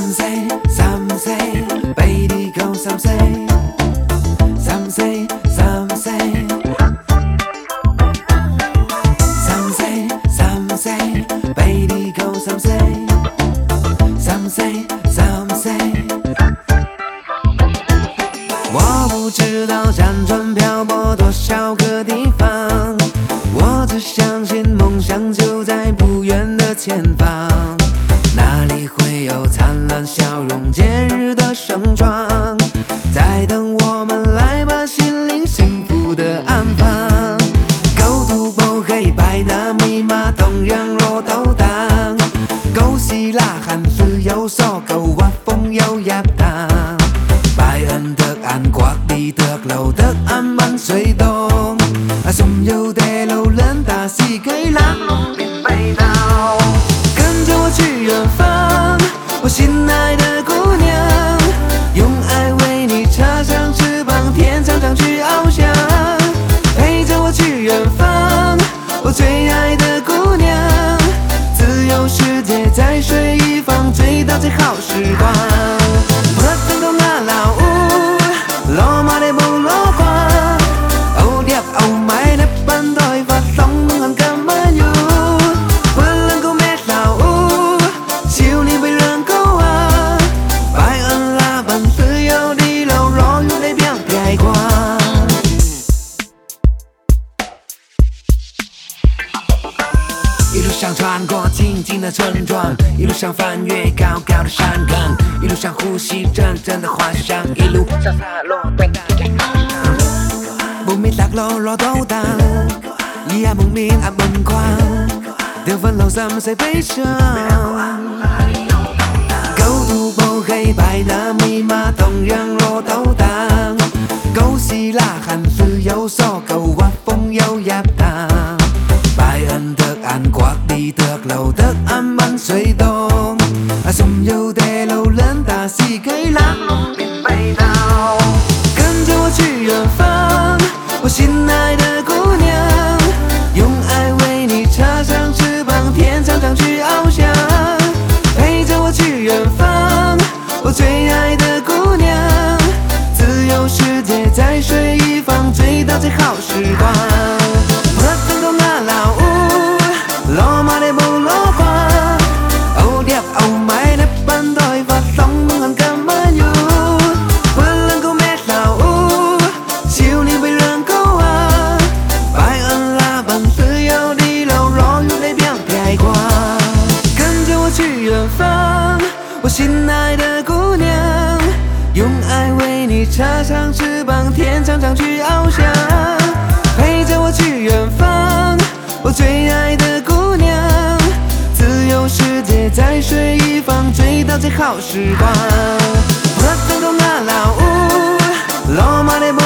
say, some say, baby go some say, some say, some say, some say, some say, baby go some say, some say, some say。我不知道辗转漂泊多少个地方，我只相信梦想就在不远的前方。哪里会有灿烂笑容、节日的盛装，在等我们来把心灵幸福的安放。狗肚煲黑白的密码，同样落斗当。狗希腊汉字有所狗畫風有入堂，拜恩的安國地的樓的安滿水東，總有的路人大西給讓路變北道。跟着我去遠方，我心愛的姑娘，用愛為你插上翅膀，天長長去翱翔。陪着我去遠方，我最愛的姑娘，自由世界在水一方，追到最好時光。我等到那老屋，羅馬的部落光，歐đẹp歐美的班隊發送很感滿足。不能夠滅老屋，求你別讓狗啊，拜恩拉班自由的路，若有那邊開光。一路上穿過靜靜的村莊，一路上翻越高高的山崗，一路上呼吸陣陣的花香，一路上灑落斗當。不滅lạc落落斗當，一夜夢眠暗夢光，得分留心誰悲傷。狗肚煲黑白的密碼，同樣落斗當。狗希臘漢字有所狗畫風有入堂，拜恩的安國地的樓的安滿水東，總有的路人大西給讓路變北道。跟着我去遠方，我心愛的姑娘，用愛為你插上翅膀，天長長去翱翔。陪着我去遠方，我最愛的姑娘，自由世界在水一方，追到最好時光。我等到那老屋，羅馬的部落光，歐đẹp歐美的班隊發送很感滿足。不能夠滅老屋，求你別讓狗啊，拜恩拉班自由的路，若有那邊開光。跟着我去遠方，我心愛的姑娘，用愛為你插上翅膀，天長長去翱翔。陪着我去遠方，我最愛的姑娘，自由世界在水一方，追到最好時光。我等到那老屋，羅馬的